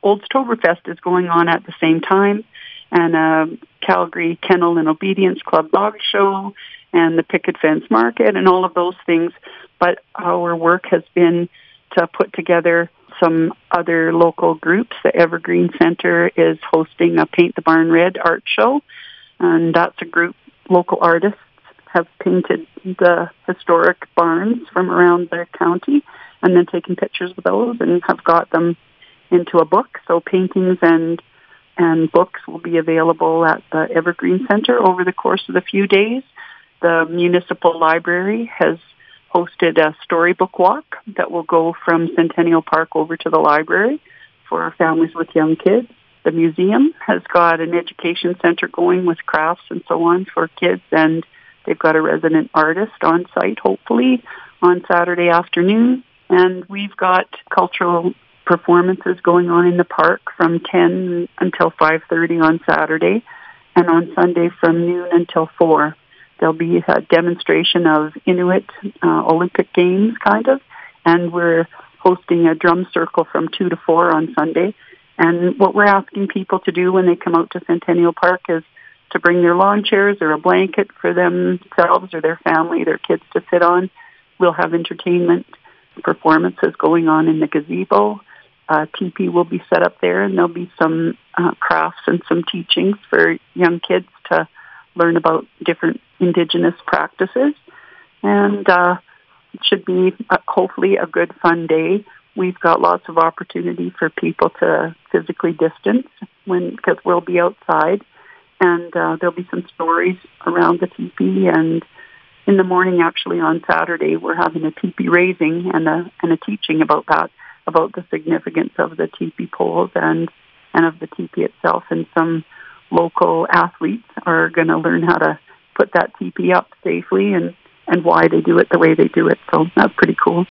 Oldstoberfest is going on at the same time, and Calgary Kennel and Obedience Club Dog Show, and the Picket Fence Market, and all of those things. But our work has been to put together some other local groups. The Evergreen Center is hosting a Paint the Barn Red art show, and that's a group, local artists have painted the historic barns from around their county and then taken pictures of those and have got them into a book. So paintings and books will be available at the Evergreen Center over the course of the few days. The municipal library has hosted a storybook walk that will go from Centennial Park over to the library for families with young kids. The museum has got an education center going with crafts and so on for kids, and they've got a resident artist on site, hopefully, on Saturday afternoon. And we've got cultural performances going on in the park from 10 until 5:30 on Saturday, and on Sunday from noon until 4. There'll be a demonstration of Inuit Olympic Games, kind of, and we're hosting a drum circle from 2 to 4 on Sunday. And what we're asking people to do when they come out to Centennial Park is to bring their lawn chairs or a blanket for themselves or their family, their kids to sit on. We'll have entertainment performances going on in the gazebo. Teepee will be set up there, and there'll be some crafts and some teachings for young kids to learn about different Indigenous practices. And it should be hopefully a good, fun day. We've got lots of opportunity for people to physically distance because we'll be outside. And there'll be some stories around the teepee. And in the morning, actually, on Saturday, we're having a teepee raising and a teaching about that, about the significance of the teepee poles and of the teepee itself. And some local athletes are going to learn how to put that teepee up safely and why they do it the way they do it. So that's pretty cool.